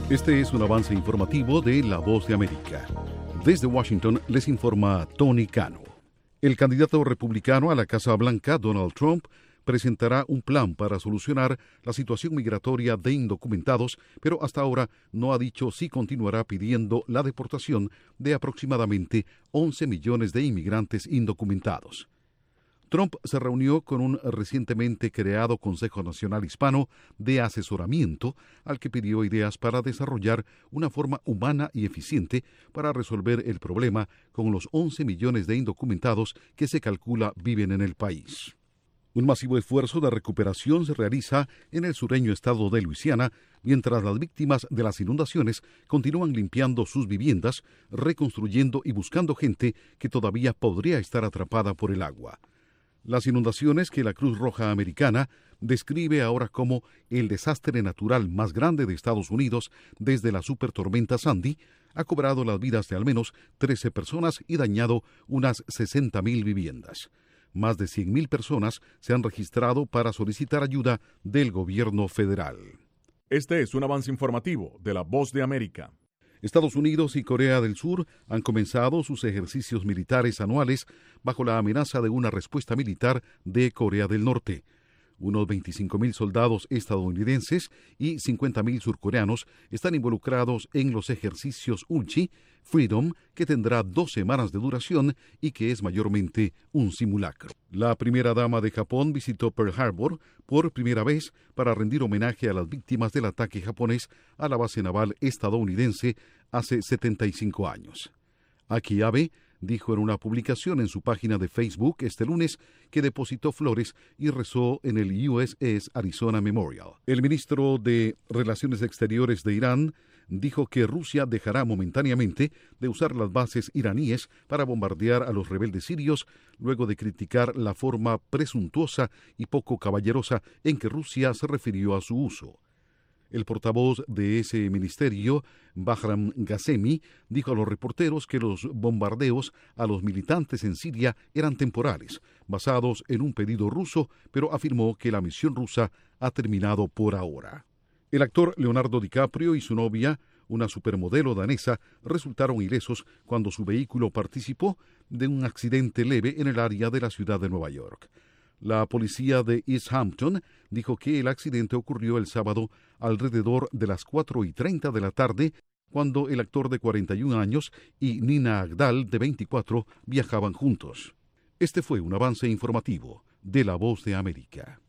Este es un avance informativo de La Voz de América. Desde Washington les informa Tony Cano. El candidato republicano a la Casa Blanca, Donald Trump, presentará un plan para solucionar la situación migratoria de indocumentados, pero hasta ahora no ha dicho si continuará pidiendo la deportación de aproximadamente 11 millones de inmigrantes indocumentados. Trump se reunió con un recientemente creado Consejo Nacional Hispano de Asesoramiento, al que pidió ideas para desarrollar una forma humana y eficiente para resolver el problema con los 11 millones de indocumentados que se calcula viven en el país. Un masivo esfuerzo de recuperación se realiza en el sureño estado de Luisiana, mientras las víctimas de las inundaciones continúan limpiando sus viviendas, reconstruyendo y buscando gente que todavía podría estar atrapada por el agua. Las inundaciones que la Cruz Roja Americana describe ahora como el desastre natural más grande de Estados Unidos desde la supertormenta Sandy ha cobrado las vidas de al menos 13 personas y dañado unas 60,000 viviendas. Más de 100,000 personas se han registrado para solicitar ayuda del gobierno federal. Este es un avance informativo de La Voz de América. Estados Unidos y Corea del Sur han comenzado sus ejercicios militares anuales bajo la amenaza de una respuesta militar de Corea del Norte. Unos 25,000 soldados estadounidenses y 50,000 surcoreanos están involucrados en los ejercicios Ulchi Freedom, que tendrá 2 semanas de duración y que es mayormente un simulacro. La primera dama de Japón visitó Pearl Harbor por primera vez para rendir homenaje a las víctimas del ataque japonés a la base naval estadounidense hace 75 años. Aki Abe dijo en una publicación en su página de Facebook este lunes que depositó flores y rezó en el USS Arizona Memorial. El ministro de Relaciones Exteriores de Irán dijo que Rusia dejará momentáneamente de usar las bases iraníes para bombardear a los rebeldes sirios, luego de criticar la forma presuntuosa y poco caballerosa en que Rusia se refirió a su uso. El portavoz de ese ministerio, Bahram Ghasemi, dijo a los reporteros que los bombardeos a los militantes en Siria eran temporales, basados en un pedido ruso, pero afirmó que la misión rusa ha terminado por ahora. El actor Leonardo DiCaprio y su novia, una supermodelo danesa, resultaron ilesos cuando su vehículo participó de un accidente leve en el área de la ciudad de Nueva York. La policía de East Hampton dijo que el accidente ocurrió el sábado alrededor de las 4:30 de la tarde, cuando el actor de 41 años y Nina Agdal, de 24, viajaban juntos. Este fue un avance informativo de La Voz de América.